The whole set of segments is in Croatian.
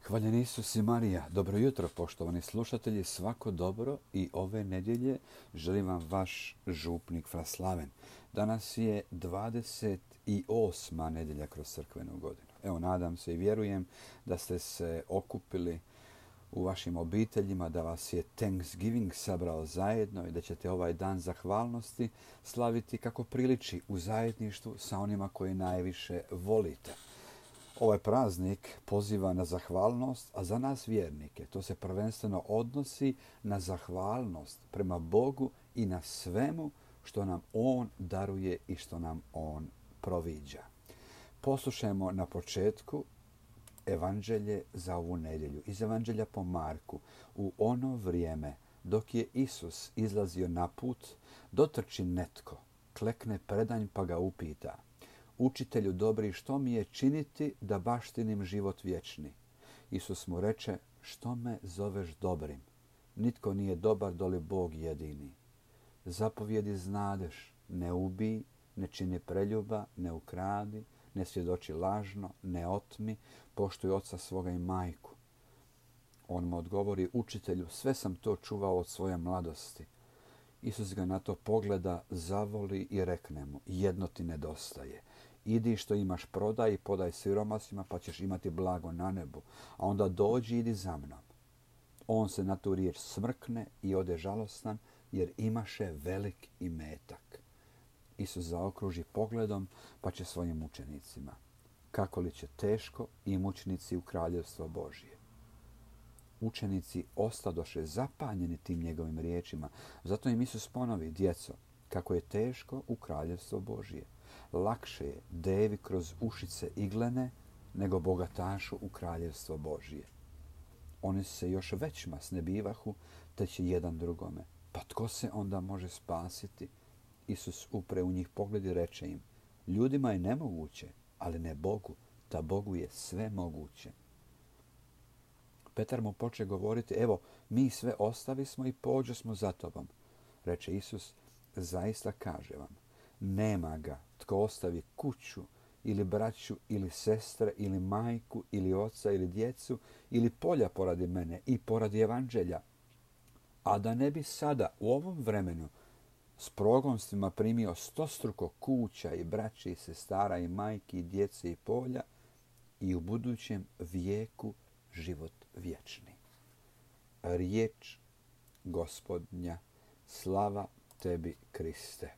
Hvaljen Isus i Marija. Dobro jutro, poštovani slušatelji. Svako dobro i ove nedjelje želim vam vaš župnik Fra Slaven. Danas je 28. nedjelja kroz crkvenu godinu. Evo, nadam se i vjerujem da ste se okupili u vašim obiteljima, da vas je Thanksgiving sabrao zajedno i da ćete ovaj dan zahvalnosti slaviti kako priliči u zajedništvu sa onima koje najviše volite. Ovaj praznik poziva na zahvalnost, a za nas vjernike to se prvenstveno odnosi na zahvalnost prema Bogu i na svemu što nam On daruje i što nam On proviđa. Poslušajmo na početku evanđelje za ovu nedjelju. Iz evanđelja po Marku. U ono vrijeme dok je Isus izlazio na put, dotrči netko, klekne predanj pa ga upita: Učitelju dobri, što mi je činiti da baštinim život vječni? Isus mu reče: što me zoveš dobrim? Nitko nije dobar doli Bog jedini. Zapovjedi znadeš: ne ubij, ne čini preljuba, ne ukradi, ne svjedoči lažno, ne otmi, poštuj oca svoga i majku. On mu odgovori: učitelju, sve sam to čuvao od svoje mladosti. Isus ga na to pogleda, zavoli i rekne mu: jedno ti nedostaje. Idi što imaš prodaj i podaj siromasima, pa ćeš imati blago na nebu. A onda dođi i idi za mnom. On se na tu riječ smrkne i ode žalostan, jer imaše velik imetak. Isus zaokruži pogledom, pa će svojim učenicima: kako li će teško i mučenici u kraljevstvo Božje. Učenici ostadoše zapanjeni tim njegovim riječima. Zato im Isus ponovi: djeco, kako je teško u kraljevstvo Božje. Lakše je devi kroz ušice iglene nego bogatašu u kraljevstvo Božje. Oni se još već masnebivahu, te će jedan drugome: pa tko se onda može spasiti? Isus upre u njih pogled i reče im: ljudima je nemoguće, ali ne Bogu, da Bogu je sve moguće. Petar mu poče govoriti: evo, mi sve ostavismo i pođo smo za tobom. Reče Isus: zaista kaže vam, nema ga tko ostavi kuću ili braću ili sestre ili majku ili oca ili djecu ili polja poradi mene i poradi evanđelja, a da ne bi sada u ovom vremenu s progonstvima primio stostruko kuća i braći i sestara i majki i djece i polja i u budućem vijeku život vječni. Riječ Gospodnja. Slava tebi, Kriste.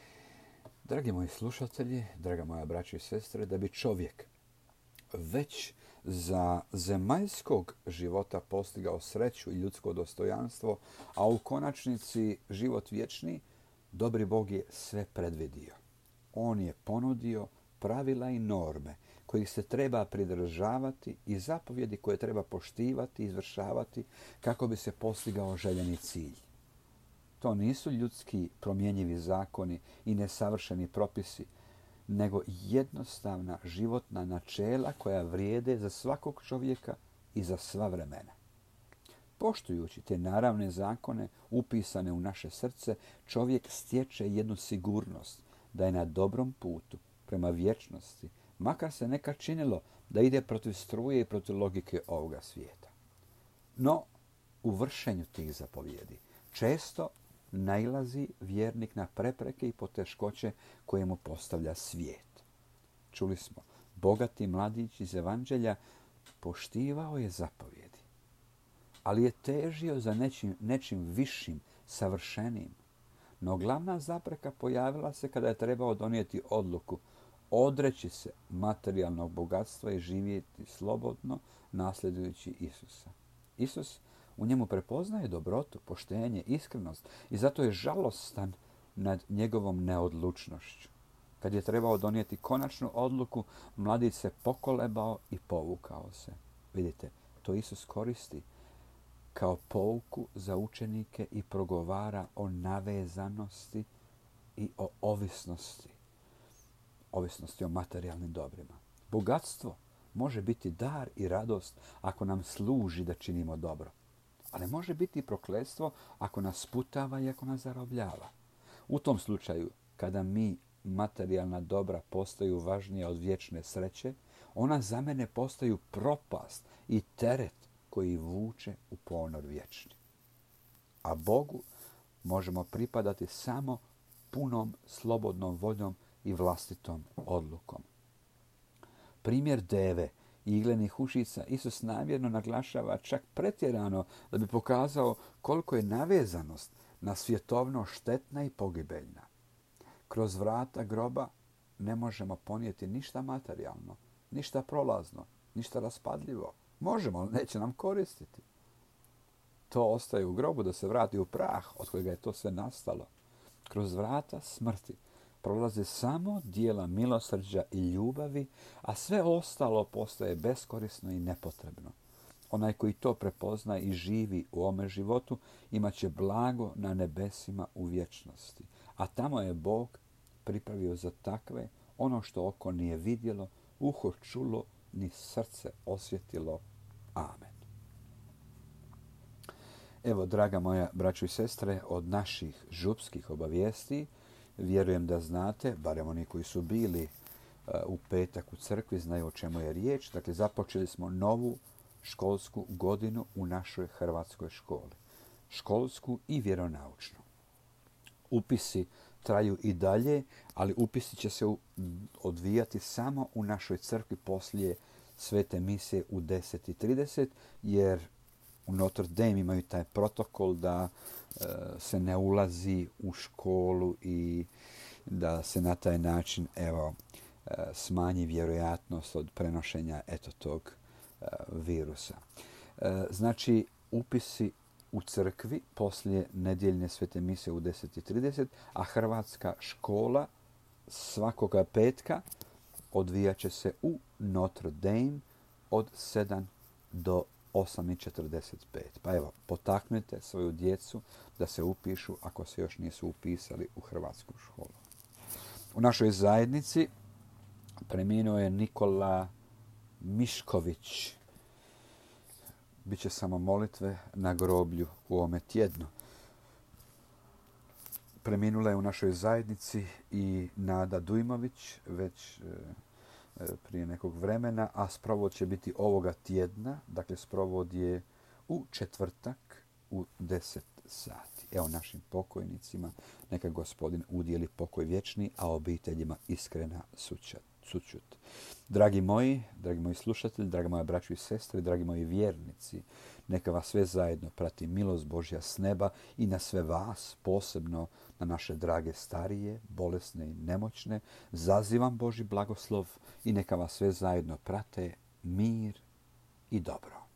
Dragi moji slušatelji, draga moja braća i sestre, da bi čovjek već za zemaljskog života postigao sreću i ljudsko dostojanstvo, a u konačnici život vječni, dobri Bog je sve predvidio. On je ponudio pravila i norme kojih se treba pridržavati i zapovjedi koje treba poštivati i izvršavati kako bi se postigao željeni cilj. To nisu ljudski promjenjivi zakoni i nesavršeni propisi, nego jednostavna životna načela koja vrijede za svakog čovjeka i za sva vremena. Poštujući te naravne zakone upisane u naše srce, čovjek stječe jednu sigurnost da je na dobrom putu prema vječnosti, makar se nekad činilo da ide protiv struje i protiv logike ovoga svijeta. No, u vršenju tih zapovjedi često nailazi vjernik na prepreke i poteškoće koje mu postavlja svijet. Čuli smo, bogati mladić iz evanđelja poštivao je zapovjedi, ali je težio za nečim višim, savršenijim. No glavna zapreka pojavila se kada je trebao donijeti odluku odreći se materijalnog bogatstva i živjeti slobodno nasljedujući Isusa. Isus u njemu prepoznaje dobrotu, poštenje, iskrenost i zato je žalostan nad njegovom neodlučnošću. Kad je trebao donijeti konačnu odluku, mladić se pokolebao i povukao se. Vidite, to Isus koristi kao pouku za učenike i progovara o navezanosti i o ovisnosti. Ovisnosti o materijalnim dobrima. Bogatstvo može biti dar i radost ako nam služi da činimo dobro. Ali može biti i prokletstvo ako nas sputava i ako nas zarobljava. U tom slučaju, kada mi materijalna dobra postaju važnija od vječne sreće, Ona za mene postaju propast i teret koji vuče u ponor vječni. A Bogu možemo pripadati samo punom slobodnom voljom i vlastitom odlukom. Primjer deve i iglenih ušica Isus namjerno naglašava čak pretjerano da bi pokazao koliko je navezanost na svjetovno štetna i pogibeljna. Kroz vrata groba ne možemo ponijeti ništa materijalno, ništa prolazno, ništa raspadljivo. Možemo, ali neće nam koristiti. To ostaje u grobu da se vrati u prah od kojega je to sve nastalo. Kroz vrata smrti prolaze samo dijela milosrđa i ljubavi, a sve ostalo postaje beskorisno i nepotrebno. Onaj koji to prepozna i živi u ovome životu imat će blago na nebesima u vječnosti. A tamo je Bog pripravio za takve ono što oko nije vidjelo, uho čulo, ni srce osjetilo. Amen. Evo, draga moja braćo i sestre, od naših župskih obavijesti, vjerujem da znate, barem oni koji su bili u petak u crkvi, znaju o čemu je riječ. Dakle, započeli smo novu školsku godinu u našoj hrvatskoj školi. Školsku i vjeronaučnu. Upisi traju i dalje, ali upisi će se odvijati samo u našoj crkvi poslije svete misije u 10:30, jer u Notre Dame imaju taj protokol da se ne ulazi u školu i da se na taj način smanji vjerojatnost od prenošenja tog virusa. Znači, upisi u crkvi poslije nedjeljne svete mise u 10:30, a hrvatska škola svakoga petka odvijat će se u Notre Dame od 7 do 8:45. Pa evo, potaknite svoju djecu da se upišu ako se još nisu upisali u hrvatsku školu. U našoj zajednici preminuo je Nikola Mišković. Biće samo molitve na groblju u ovome tjednu. Preminula je u našoj zajednici i Nada Dujmović već prije nekog vremena, a sprovod će biti ovoga tjedna. Dakle, sprovod je u četvrtak u 10 sati. Evo, našim pokojnicima neka Gospodin udijeli pokoj vječni, a obiteljima iskrena sućut. Dragi moji slušatelji, dragi moja braćo i sestre, dragi moji vjernici, neka vas sve zajedno prati milost Božja s neba i na sve vas, posebno na naše drage starije, bolesne i nemoćne. Zazivam Božji blagoslov i neka vas sve zajedno prate mir i dobro.